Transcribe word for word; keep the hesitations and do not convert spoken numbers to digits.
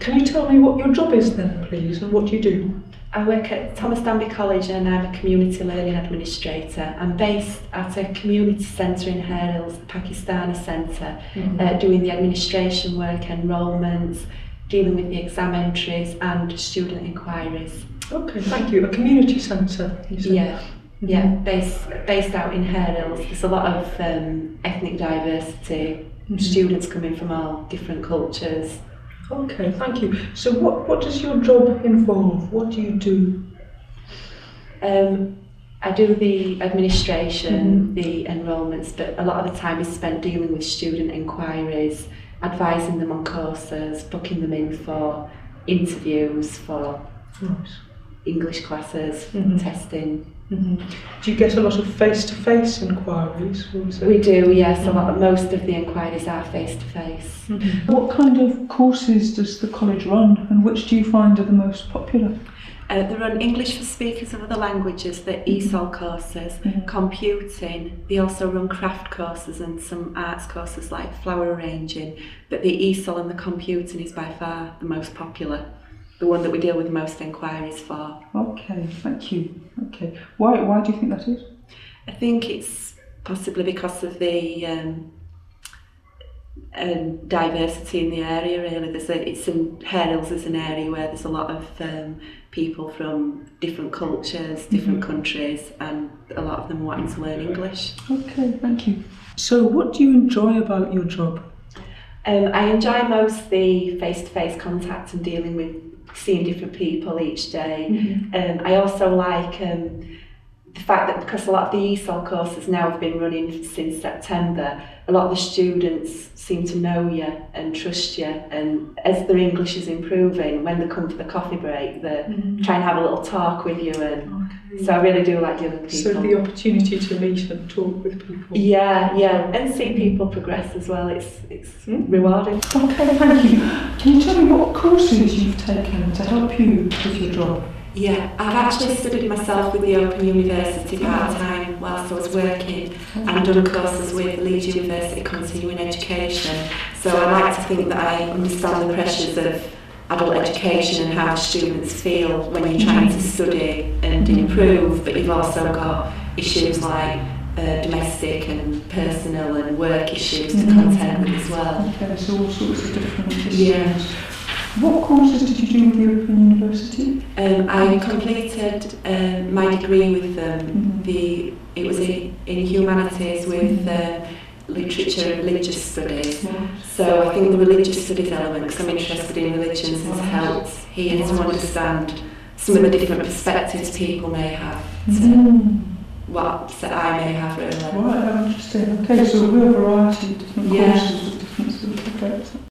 Can you tell me what your job is then, please, and what you do? I work at Thomas Danby College and I'm a Community Learning Administrator. I'm based at a community centre in Hare Hills, the Pakistani Centre, mm-hmm. uh, doing the administration work, enrolments, dealing with the exam entries and student inquiries. Okay, thank you. A community centre, you said? Yeah, mm-hmm. yeah, based, based out in Hare Hills. There's a lot of um, ethnic diversity, mm-hmm. students coming from all different cultures. Okay, thank you. So what, what does your job involve? What do you do? Um, I do the administration, mm-hmm. the enrolments, but a lot of the time is spent dealing with student inquiries, advising them on courses, booking them in for interviews, for right. English classes, mm-hmm. testing. Mm-hmm. Do you get a lot of face-to-face inquiries? We do, yes. A lot, most of the inquiries are face-to-face. Mm-hmm. What kind of courses does the college run, and which do you find are the most popular? Uh, they run English for speakers of other languages, the E S O L courses, mm-hmm. computing. They also run craft courses and some arts courses like flower arranging, but the E S O L and the computing is by far the most popular. The one that we deal with most inquiries for. Okay, thank you. Okay, why why do you think that is? I think it's possibly because of the um, um, diversity in the area. Really, there's a, it's in Hare Hills is an area where there's a lot of um, people from different cultures, different mm-hmm. countries, and a lot of them wanting to learn English. Okay, thank you. So, what do you enjoy about your job? Um, I enjoy most the face-to-face contact and dealing with seeing different people each day. Mm-hmm. Um, I also like um, the fact that because a lot of the E S O L courses now have been running since September, a lot of the students seem to know you and trust you, and as their English is improving, when they come for the coffee break, they mm-hmm. try and have a little talk with you, and okay. so I really do like dealing with people. So the opportunity to meet and talk with people. Yeah, yeah, and see people progress as well, it's, it's mm-hmm. rewarding. Okay, thank you. Can you tell me what courses you've taken to help you with your job? Yeah, I've actually studied myself with the Open University part-time whilst I was working and done courses with Leeds University Continuing Education. So I like to think that I understand the pressures of adult education and how students feel when you're trying to study and improve, but you've also got issues like uh, domestic and personal and work issues to contend with as well. Okay, so all sorts of different issues. Yeah. What courses did you do with the Open University? Um, I completed um, my degree with them. Mm-hmm. The it was in, in humanities with uh, literature and religious studies. Yeah. So I think the religious studies element, because I'm interested in religions, has helped here to understand some of the different perspectives people may have to mm-hmm. what that I may have really. Right, interesting. Okay, so a real variety of different yeah. courses with different sort of subjects.